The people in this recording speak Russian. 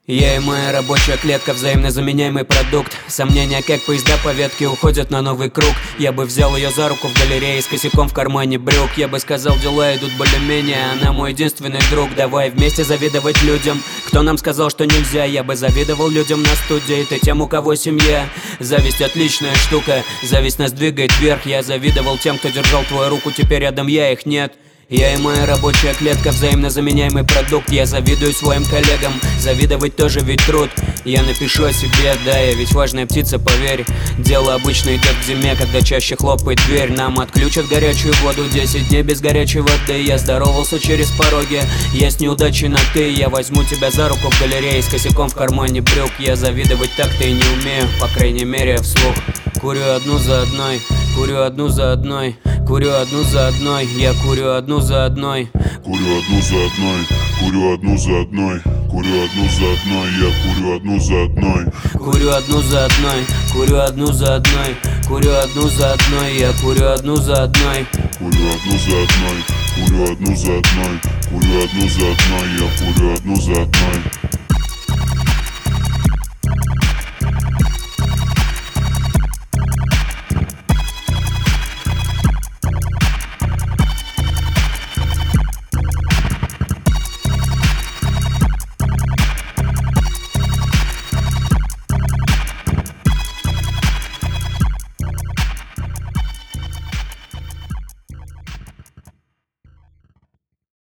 Я и моя рабочая клетка, взаимно заменяемый продукт. Сомнения, как поезда по ветке, уходят на новый круг. Я бы взял ее за руку в галерее с косяком в кармане брюк. Я бы сказал, дела идут более-менее, она мой единственный друг. Давай вместе завидовать людям. Кто нам сказал, что нельзя? Я бы завидовал людям на студии, ты тем, у кого семья. Зависть отличная штука, зависть нас двигает вверх. Я завидовал тем, кто держал твою руку, теперь рядом я, их нет. Я и моя рабочая клетка, взаимно заменяемый продукт. Я завидую своим коллегам, завидовать тоже ведь труд. Я напишу о себе, да, я ведь важная птица, поверь. Дело обычно идет к зиме, когда чаще хлопает дверь. Нам отключат горячую воду, 10 дней без горячей воды. Я здоровался через пороги, я с неудачей на ты. Я возьму тебя за руку в галерее с косяком в кармане брюк. Я завидовать так-то и не умею, по крайней мере вслух. Курю одну за одной, курю одну за одной, курю одну за одной, я курю одну за одной. Курю одну за одной, курю одну за одной, курю одну за одной, я курю одну за одной. Курю одну за одной, курю одну за одной, курю одну за одной, я курю одну за одной. Курю одну за одной, курю одну за одной, курю одну за одной, я курю одну за одной.